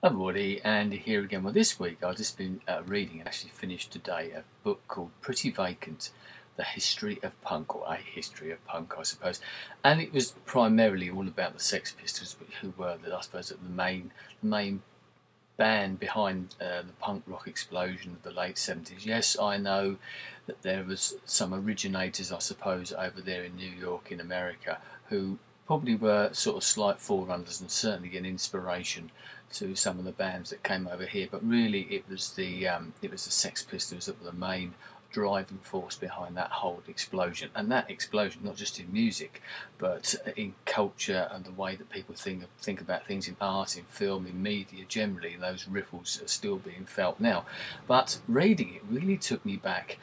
Hi everybody, Andy here again. Well, this week I've just been reading and actually finished today a book called Pretty Vacant, The History of Punk, or A History of Punk, I suppose. And it was primarily all about the Sex Pistols, who were, I suppose, the main band behind the punk rock explosion of the late 70s. Yes, I know that there was some originators, I suppose, over there in New York, in America, who probably were sort of slight forerunners and certainly an inspiration to some of the bands that came over here. But really, it was the Sex Pistols that were the main driving force behind that whole explosion. And that explosion, not just in music, but in culture and the way that people think about things in art, in film, in media generally. Those ripples are still being felt now. But reading it really took me back.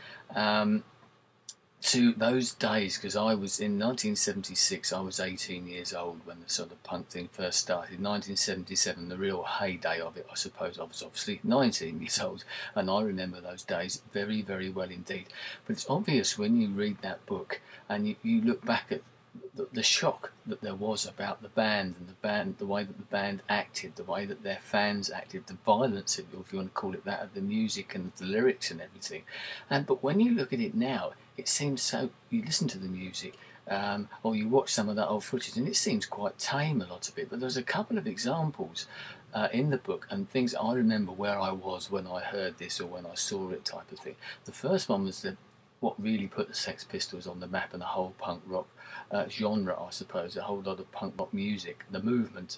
To those days, because I was in 1976, I was 18 years old when the sort of punk thing first started. 1977, the real heyday of it, I suppose. I was obviously 19 years old, and I remember those days very, very well indeed. But it's obvious when you read that book and you look back at the shock that there was about the band and the way that the band acted, the way that their fans acted, the violence, if you want to call it that, of the music and the lyrics and everything. But when you look at it now, it seems so. You listen to the music, or you watch some of that old footage, and it seems quite tame, a lot of it. But there's a couple of examples in the book and things I remember where I was when I heard this or when I saw it, type of thing. The first one was what really put the Sex Pistols on the map and the whole punk rock genre, I suppose, a whole lot of punk rock music, the movement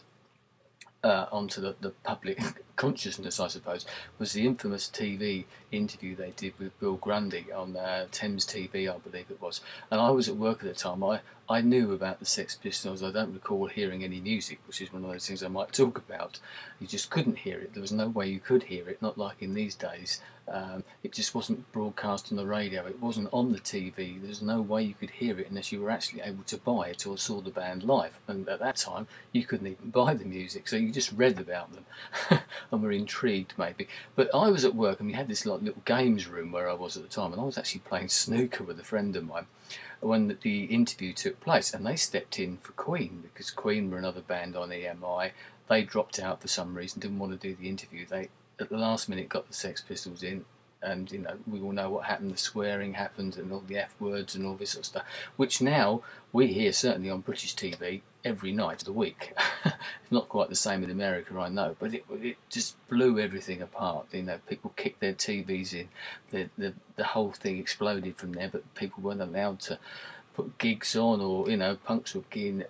onto the public consciousness, I suppose, was the infamous TV interview they did with Bill Grundy on Thames TV, I believe it was. And I was at work at the time. I knew about the Sex Pistols. I don't recall hearing any music, which is one of those things I might talk about. You just couldn't hear it. There was no way you could hear it, not like in these days. It just wasn't broadcast on the radio. It wasn't on the TV. There's no way you could hear it unless you were actually able to buy it or saw the band live. And at that time, you couldn't even buy the music, so you just read about them and were intrigued maybe. But I was at work and we had this little games room where I was at the time, and I was actually playing snooker with a friend of mine when the interview took place, and they stepped in for Queen because Queen were another band on EMI. They dropped out for some reason, didn't want to do the interview. They at the last minute got the Sex Pistols in, and we all know what happened. The swearing happened and all the F words and all this sort of stuff, which now we hear certainly on British TV every night of the week. It's not quite the same in America, I know, but it just blew everything apart. People kicked their TVs in, the whole thing exploded from there. But people weren't allowed to put gigs on, or punks were getting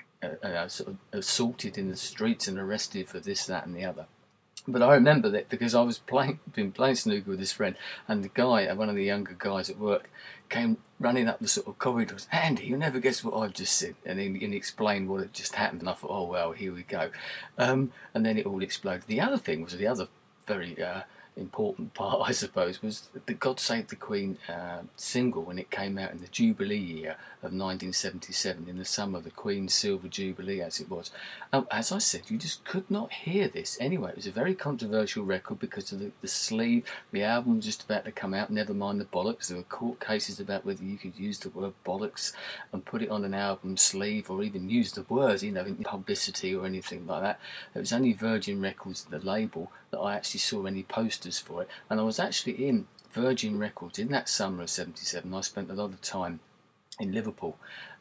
sort of assaulted in the streets and arrested for this, that, and the other. But I remember that because I was been playing snooker with this friend, and the guy, one of the younger guys at work, came running up the sort of corridors. Andy, you never guess what I've just said, and he explained what had just happened. And I thought, oh well, here we go. And then it all exploded. The other thing was the other very important part, I suppose, was the God Save the Queen single when it came out in the Jubilee year of 1977, in the summer, the Queen's Silver Jubilee, as it was. As I said, you just could not hear this anyway. It was a very controversial record because of the sleeve. The album was just about to come out, never mind the bollocks. There were court cases about whether you could use the word bollocks and put it on an album sleeve, or even use the words, in publicity or anything like that. It was only Virgin Records, the label, that I actually saw any posters for it. And I was actually in Virgin Records in that summer of 77. I spent a lot of time in Liverpool,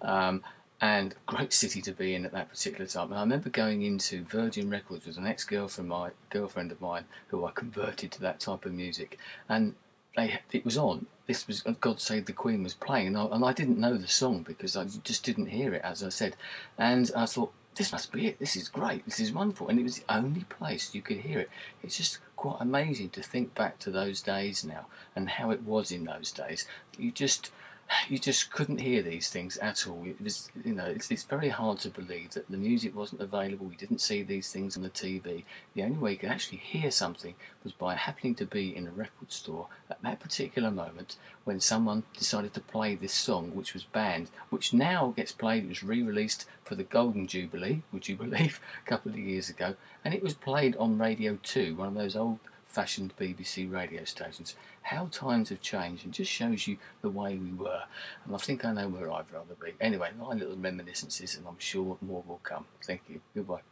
and great city to be in at that particular time. And I remember going into Virgin Records with an girlfriend of mine who I converted to that type of music, and it was on. This was God Save the Queen was playing, and I didn't know the song because I just didn't hear it, as I said. And I thought, this must be it. This is great. This is wonderful. And it was the only place you could hear it. It's just quite amazing to think back to those days now and how it was in those days. You just couldn't hear these things at all. It was, it's very hard to believe that the music wasn't available. You didn't see these things on the TV. The only way you could actually hear something was by happening to be in a record store at that particular moment when someone decided to play this song, which was banned, which now gets played. It was re-released for the Golden Jubilee, would you believe, a couple of years ago, and it was played on Radio 2, one of those old-fashioned BBC radio stations. How times have changed, and just shows you the way we were. And I think I know where I'd rather be. Anyway, my little reminiscences, and I'm sure more will come. Thank you. Goodbye.